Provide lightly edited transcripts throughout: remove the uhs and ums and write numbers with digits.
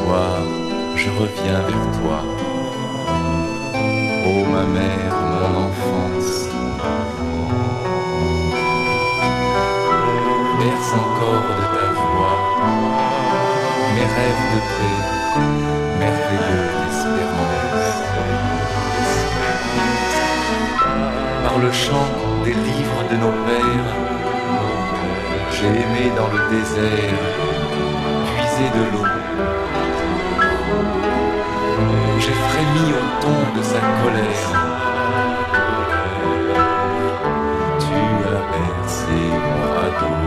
soir, je reviens vers toi. Ô ma mère, mon enfance, berce encore de ta voix mes rêves de paix, merveilleux d'espérance. Par le chant des livres de nos pères, j'ai aimé dans le désert puiser de l'eau. J'ai frémi au ton de sa colère. Tu as bercé mon radeau.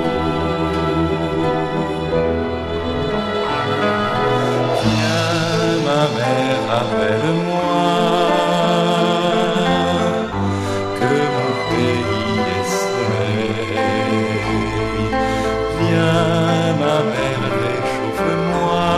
Viens, ma mère, rappelle-moi que mon pays est soleil. Viens, ma mère, réchauffe-moi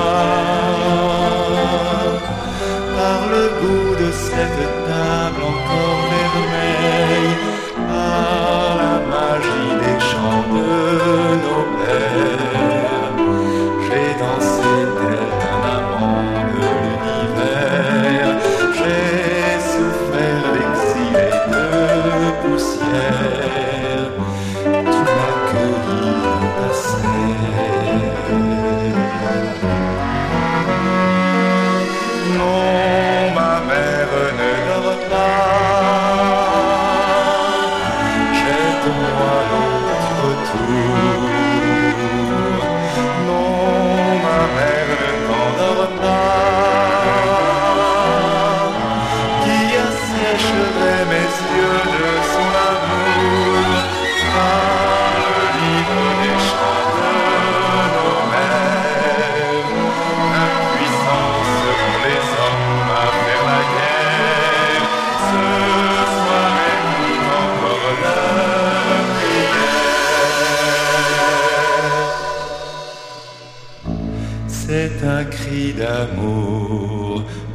par le goût de cette table encore vermeille, par la magie des chants de nos pères. J'ai dansé tel un amant de l'univers, j'ai souffert d'exil et de poussière. Tu m'as cueilli dans ta serre. Non, ma mère, ne dors pas. Jette-moi l'autre tour. Non, ma mère, ne t'endors pas. Qui assècherait mes yeux de son amour? Par le livre des chants de nos mères. Impuissance seront les hommes à faire la guerre. Ce soir écoute encore leur prière. C'est un cri d'amour